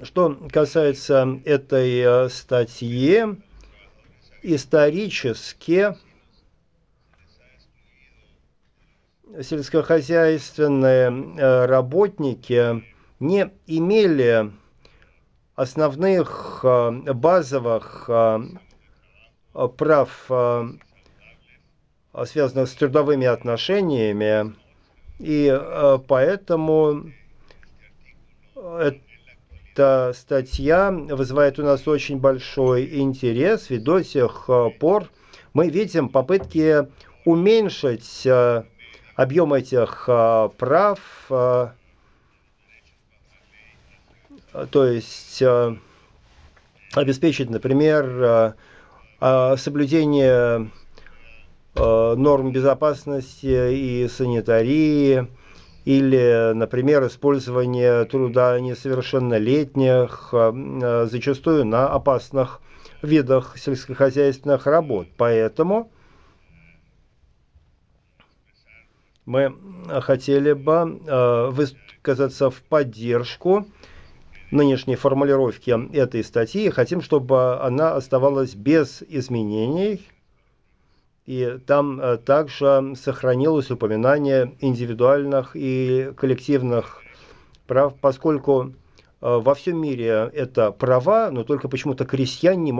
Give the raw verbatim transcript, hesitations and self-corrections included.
Что касается этой статьи, исторически сельскохозяйственные работники не имели основных базовых прав, связанных с трудовыми отношениями, и поэтому эта статья вызывает у нас очень большой интерес, и до сих пор мы видим попытки уменьшить объем этих прав, то есть обеспечить, например, соблюдение норм безопасности и санитарии, или, например, использование труда несовершеннолетних, зачастую на опасных видах сельскохозяйственных работ. Поэтому мы хотели бы высказаться в поддержку нынешней формулировки этой статьи. Хотим, чтобы она оставалась без изменений. И там также сохранилось упоминание индивидуальных и коллективных прав, поскольку во всем мире это права, но только почему-то крестьяне не могут